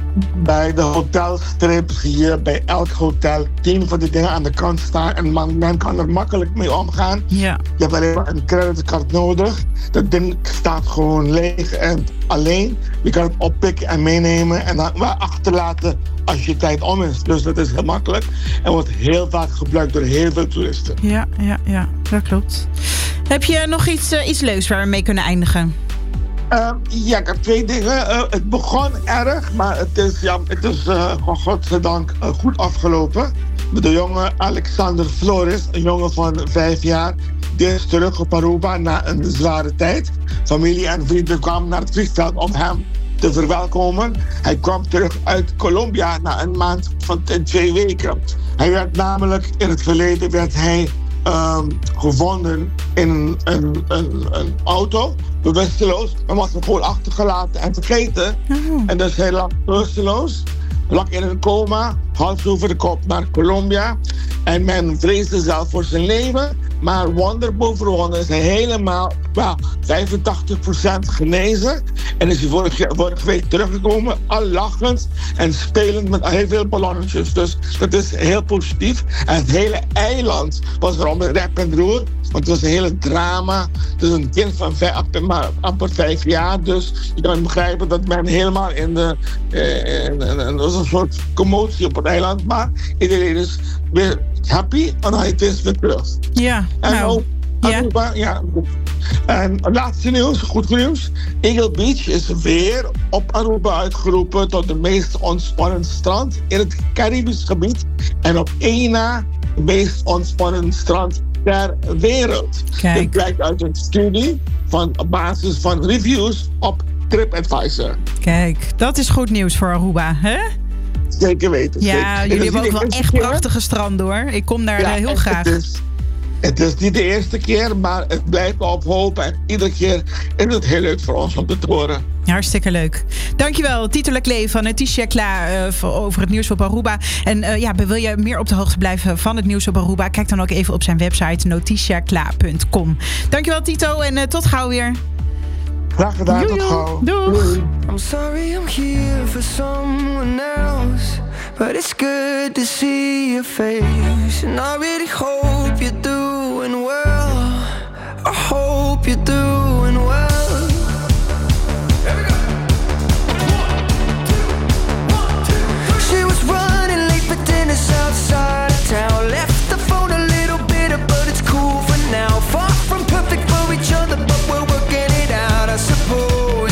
Bij de hotelstrips hier, bij elk hotel, tien van die dingen aan de kant staan. En man, men kan er makkelijk mee omgaan. Ja. Je hebt alleen maar een creditcard nodig. Dat ding staat gewoon leeg en alleen. Je kan het oppikken en meenemen en dan maar achterlaten als je tijd om is. Dus dat is heel makkelijk. En wordt heel vaak gebruikt door heel veel toeristen. Ja, ja, ja, dat klopt. Heb je nog iets, uh, iets leuks waar we mee kunnen eindigen? Uh, ja, ik heb twee dingen. Uh, het begon erg, maar het is, ja, het is uh, godzijdank uh, goed afgelopen. De jonge Alexander Flores, een jongen van vijf jaar, die is terug op Aruba na een zware tijd. Familie en vrienden kwamen naar het vliegveld om hem te verwelkomen. Hij kwam terug uit Colombia na een maand van twee weken. Hij werd namelijk, in het verleden werd hij Um, gevonden in een, een, een, een auto, bewusteloos. Maar was hem gewoon achtergelaten en vergeten. Oh. En dus hij lag bewusteloos, lag in een coma, hals over de kop naar Colombia. En men vreesde zelf voor zijn leven. Maar wonder boven wonder is hij helemaal well, vijfentachtig procent genezen. En is hij vorige, vorige week teruggekomen, al lachend en spelend met heel veel ballonnetjes. Dus dat is heel positief. En het hele eiland was erom in rep en roer. Want het was een hele drama. Het is een kind van vijf, maar amper vijf jaar. Dus je kan begrijpen dat men helemaal in de... Er was een soort commotie op het eiland. Maar iedereen is weer happy en hij is weer terug. Ja, en nou... ook, Aruba, ja. ja. En laatste nieuws, goed nieuws. Eagle Beach is weer op Aruba uitgeroepen tot de meest ontspannen strand in het Caribisch gebied. En op één na het meest ontspannen strand ter wereld. Kijk. Dit blijkt uit een studie van, op basis van reviews op TripAdvisor. Kijk, dat is goed nieuws voor Aruba, hè? Zeker weten. Ja, zeker. jullie hebben ook wel echt prachtige stranden, hoor. Ik kom daar ja, heel het, graag. Het is, het is niet de eerste keer, maar het blijft op hoop. En iedere keer is het heel leuk voor ons om te horen. Hartstikke leuk. Dankjewel, Tito Leclerc van Noticia Kla uh, over het nieuws op Aruba. En uh, ja, wil je meer op de hoogte blijven van het nieuws op Aruba? Kijk dan ook even op zijn website noticia kla punt com. Dankjewel, Tito, en uh, tot gauw weer. Graag gedaan, tot gauw. Doeg. I'm sorry I'm here for someone else, but it's good to see your face. And I really hope you're doing well. I hope you're doing well. She was running late for dinner outside of town. Left the phone a little bitter, but it's cool for now. Far from perfect for each other, but we're working it out, I suppose.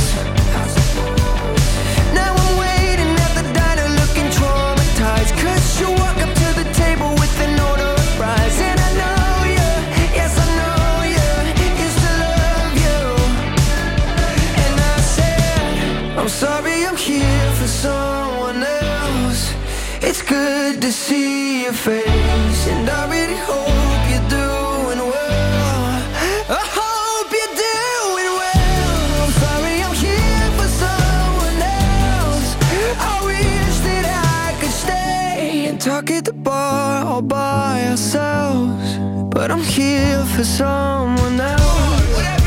Now I'm waiting at the diner looking traumatized, cause you walk up to the table with an order of fries. And I know you, yes I know you, used to love you. And I said, I'm sorry I'm here for someone else. It's good to see your face, and I really hope you're doing well. I hope you're doing well. I'm sorry I'm here for someone else. I wish that I could stay and talk at the bar all by ourselves, but I'm here for someone else.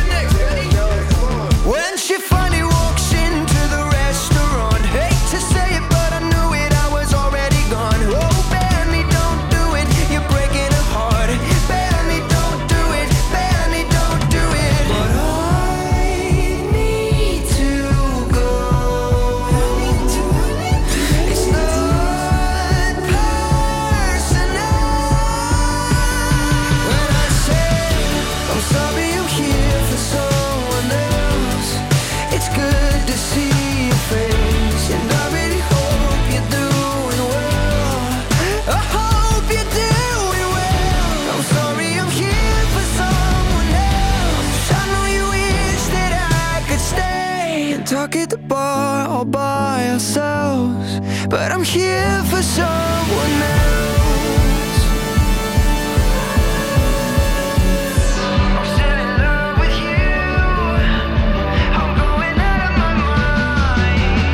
When she finally walks into the restaurant, hate to say it, but I knew it, I was already gone. Oh, Benny, don't do it, you're breaking her heart. Benny, don't do it, Benny, don't do it. But I need to go. It's not personal. When I say I'm sorry I'm here for someone else, it's good to see your face, and I really hope you're doing well. I hope you're doing well. I'm sorry I'm here for someone else. I know you wish that I could stay and talk at the bar all by ourselves, but I'm here for someone else. I'm still in love with you. I'm going out of my mind.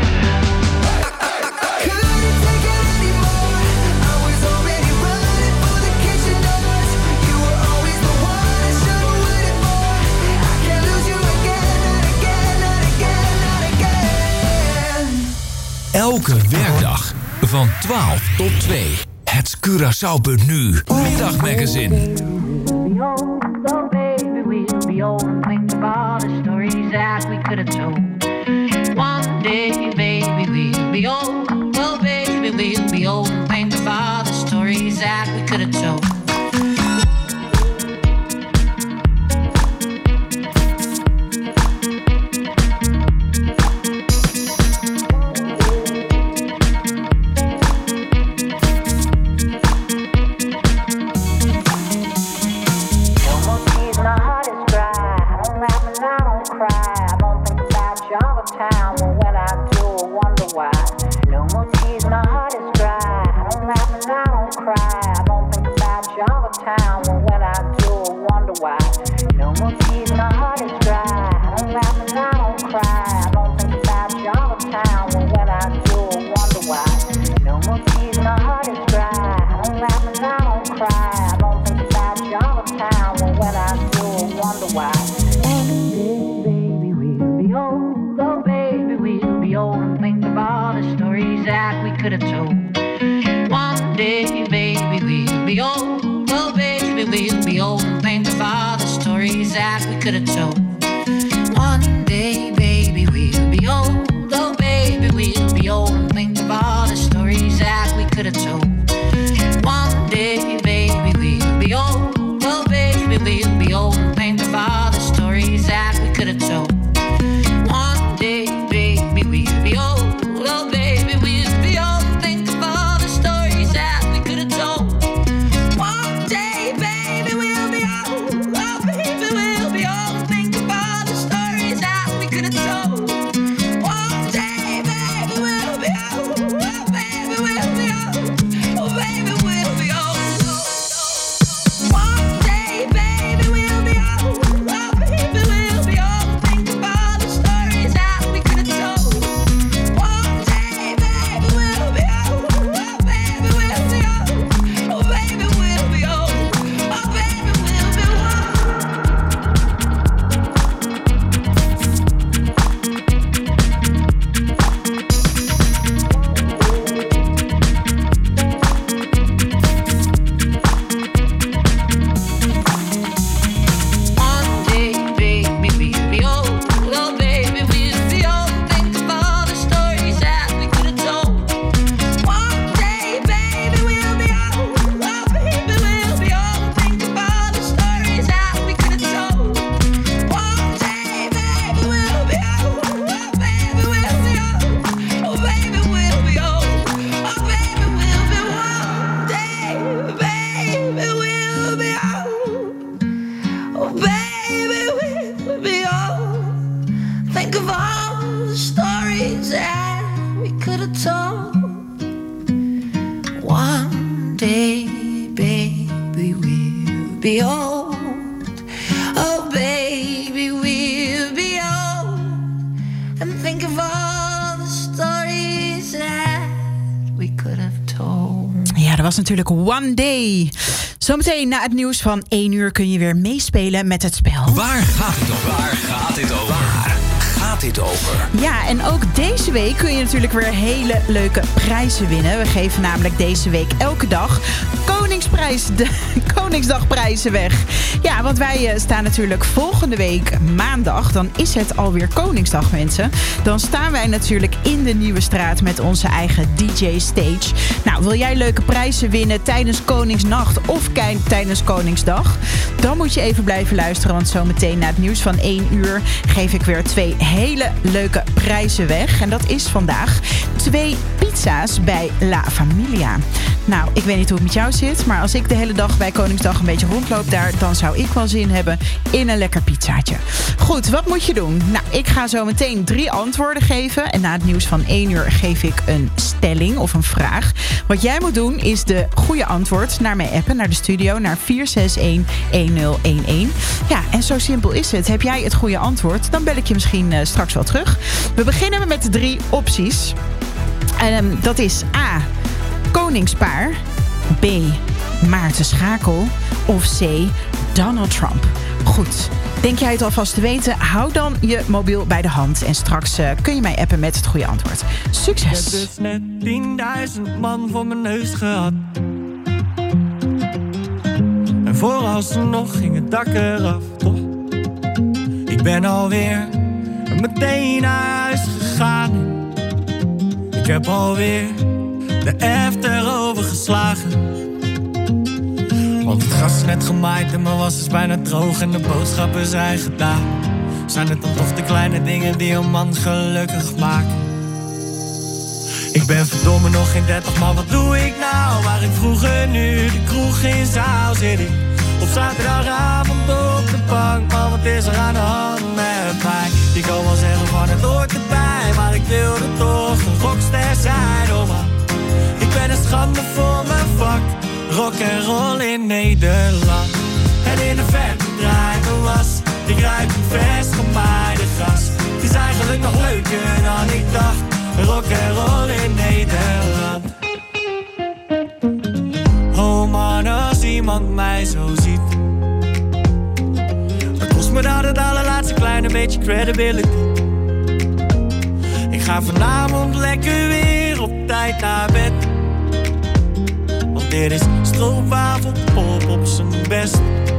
I couldn't take it anymore. I was already running for the kitchen doors. You were always the one I should have waited for. I can't lose you again, not again, not again, not again. Elke werkdag van twaalf tot twee. Het Curaçao punt nu Middagmagazine. So baby, we'll be old and think about the stories that we could have told. One day, baby, we'll be old. Oh, baby, we'll be old and think about the stories that we could have told. wonder why. One day, baby, we'll be old. Oh, baby, we'll be old and think of all the stories that we could have told. One day, baby, we'll be old. Oh, baby, we'll be old and think of all the stories that we could have told. One day, baby, we'll be old. Oh, baby, we'll be old and think of all the stories that we could have told. One day, baby, we'll be old. Oh, baby, we'll be old and think of all the stories that we could have told. One day, baby, we'll be old. Oh, baby, we'll be old and think of all the stories that we could have told. One day, baby, we'll be old. Oh, baby, we'll be old and think of all the stories that we could have told. One day, baby, we'll be old. Oh, baby, we'll be old. Oh, baby, we'll be old. One day, baby, we'll be old. Oh, baby, we'll be old. Think of all the stories that we could have told. One day, baby, we'll be old. Oh, baby, we'll be old. Oh, baby, we'll be old. Oh, baby, we'll be One day, baby, we'll be old. Oh, baby, we'll be old. Think of all the stories that we could have told. One day, baby, we'll be old. Oh, baby, we'll be old. Think of all the stories that we could have told. One day, baby, we'll be old. Oh, baby, we'll be old. Oh, baby, we'll be old. Oh, baby, we'll be one day, baby, we'll be old. Oh, baby, we'll be old. Think of all the stories that we could have told. One day, baby, we'll be old. Oh, baby, we'll be old. And think of all the stories that we could have told. Ja, dat was natuurlijk One Day. Zometeen na het nieuws van één uur kun je weer meespelen met het spel. Waar gaat het over? Waar gaat dit over? Waar gaat dit over? Ja, en ook deze week kun je natuurlijk weer hele leuke prijzen winnen. We geven namelijk deze week elke dag Koningsprijs, de Koningsdagprijzen weg. Ja, want wij eh, staan natuurlijk volgende week maandag. Dan is het alweer Koningsdag, mensen. Dan staan wij natuurlijk in de Nieuwe Straat met onze eigen D J Stage. Nou, wil jij leuke prijzen winnen tijdens Koningsnacht of kei- tijdens Koningsdag? Dan moet je even blijven luisteren, want zometeen na het nieuws van één uur geef ik weer twee hele leuke prijzen weg. En dat is vandaag twee pizza's bij La Familia. Nou, ik weet niet hoe het met jou zit, maar als ik de hele dag bij Koningsdag een beetje rondloop daar, dan zou ik wel zin hebben in een lekker pizzaatje. Goed, wat moet je doen? Nou, ik ga zo meteen drie antwoorden geven. En na het nieuws van één uur geef ik een stelling of een vraag. Wat jij moet doen is de goede antwoord naar mij appen, naar de studio, naar vier zes een een nul een een. Ja, en zo simpel is het. Heb jij het goede antwoord, dan bel ik je misschien uh, straks wel terug. We beginnen met de drie opties. En um, dat is A, Koningspaar, B, Maarten Schakel of C, Donald Trump. Goed, denk jij het alvast te weten? Hou dan je mobiel bij de hand en straks uh, kun je mij appen met het goede antwoord. Succes! Ik heb dus net tienduizend man voor mijn neus gehad. En vooralsnog ging het dak eraf, toch? Ik ben alweer meteen naar huis gegaan. Ik heb alweer de after overgeslagen. Want het gras is net gemaaid en mijn was is bijna droog en de boodschappen zijn gedaan. Zijn het dan toch de kleine dingen die een man gelukkig maken? Ik ben verdomme nog geen dertig, maar wat doe ik nou? Waar ik vroeger nu de kroeg in zaal zit ik op zaterdagavond op de bank. Maar wat is er aan de hand met mij? Je kan wel zeggen van het hoort erbij, maar ik wilde toch een rockster zijn, oh man. Ik ben een schande voor mijn vak, rock en roll in Nederland. En in de verte draait een was, ik ruik een vers gemaaide gras. Het is eigenlijk nog leuker dan ik dacht, rock en roll in Nederland. Oh man, als iemand mij zo ziet, en een beetje credibility. Ik ga vanavond lekker weer op tijd naar bed. Want dit is stroopwafel pop op zijn best.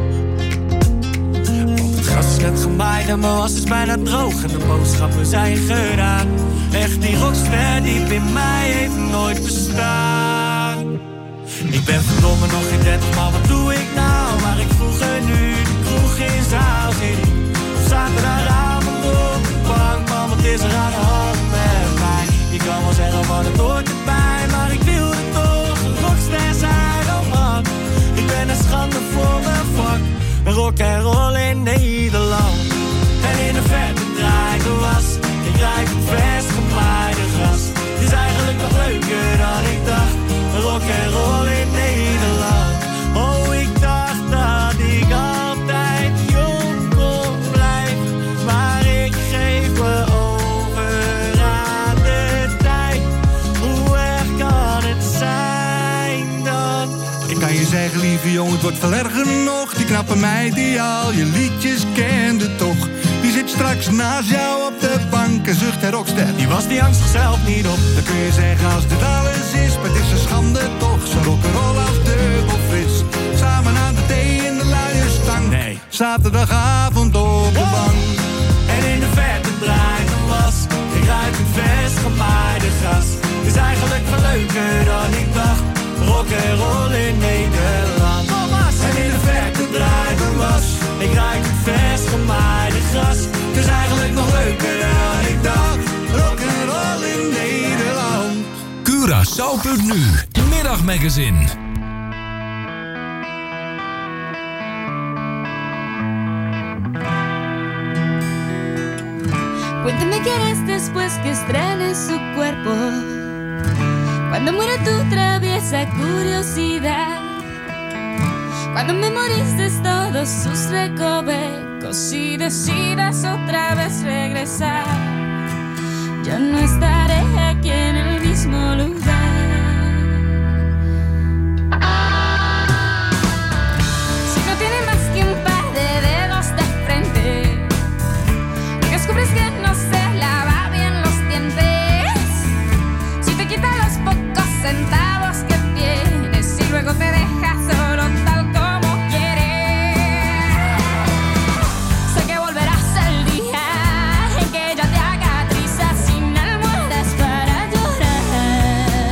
Want het gras is net gemaaid en mijn was is bijna droog. En de boodschappen zijn gedaan. Echt die rockster diep in mij heeft nooit bestaan. Ik ben verdomme nog geen dertig, maar wat doe ik nou? Maar ik vroeger nu de kroeg in zaal zit. Op zaterdagavond op de bank, man, wat is er aan de hand met mij? Je kan wel zeggen wat het hoort erbij, maar ik wilde toch een rockster zijn, oh man. Ik ben een schande voor mijn vak, een rock en roll in Nederland. En in de verte draait de was, ik ruik het vers gemaaide gras. Het is eigenlijk nog leuker dan ik dacht, een rock en roll in Nederland. Oh, ik dacht dat ik altijd jong kon blijven, maar ik geef me over aan de tijd. Hoe erg kan het zijn dan? Ik kan je zeggen, lieve jongen, het wordt veel erger nog. Die knappe meid die al je liedjes kende toch. Die zit straks naast jou op de bank en zucht haar rockster. Die was die angst zichzelf niet op. Dan kun je zeggen als dit alles is, maar het is een schande toch. Zo rock'n'roll als dubbel fris. Samen aan de thee in de luie stang. Nee. Zaterdagavond op de bank. En in de verte draait een was. Ik ruik het vers gemaaide gras. Het is eigenlijk veel leuker dan ik dacht. Rock en roll in Nederland. En in de verte draait een was. Ik ruik het vers gemaaide gras. Het is eigenlijk nog leuker dan ik dacht. Rock en roll in Nederland. Curaçao punt nu. Middagmagazine. Cuéntame qué harás después que estrenes su cuerpo. Cuando muera tu traviesa curiosidad. Cuando memorices todos sus recovecos y decidas otra vez regresar. Ya no estaré aquí en el mismo lugar. Si no tiene más que un par de dedos de frente, descubres que no se lava bien los dientes. Si te quita los pocos centavos que tienes y luego te deja solo tal como quieres. Sé que volverás el día en que ella te haga trizas sin almohadas para llorar.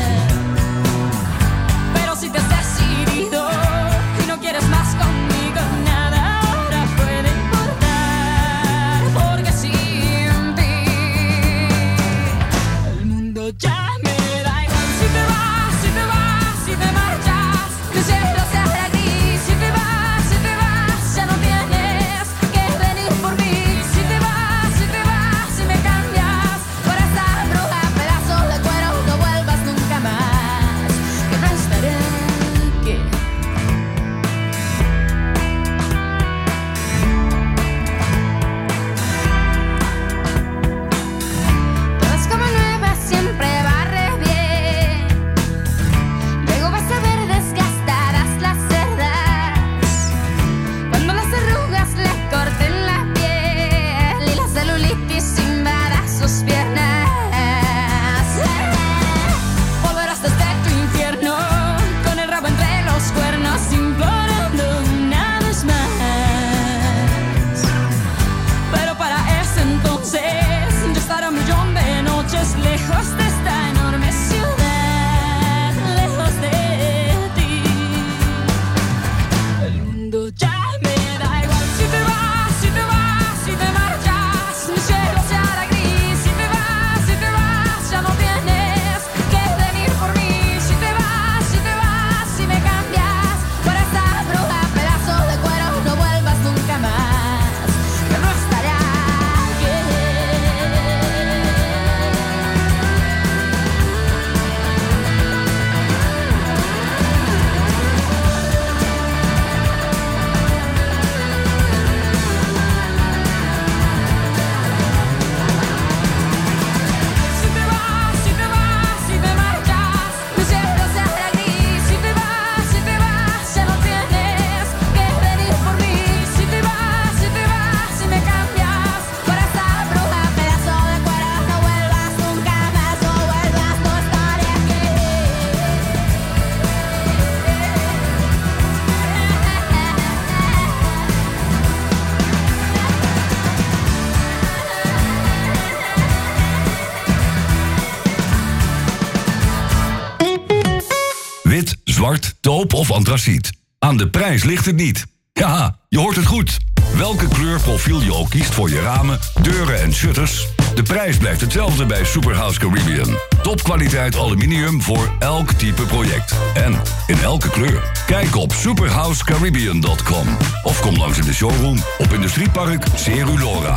zwart, taupe of antraciet. Aan de prijs ligt het niet. Ja, je hoort het goed. Welke kleurprofiel je ook kiest voor je ramen, deuren en shutters, de prijs blijft hetzelfde bij Superhouse Caribbean. Topkwaliteit aluminium voor elk type project. En in elke kleur. Kijk op superhouse caribbean dot com. Of kom langs in de showroom op Industriepark Cerulora.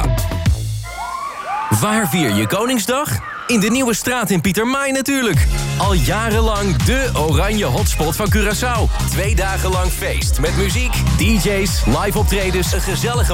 Waar vier je Koningsdag? In de Nieuwe Straat in Pietermaai natuurlijk. Al jarenlang de oranje hotspot van Curaçao. Twee dagen lang feest met muziek, D J's, live optredens, een gezellige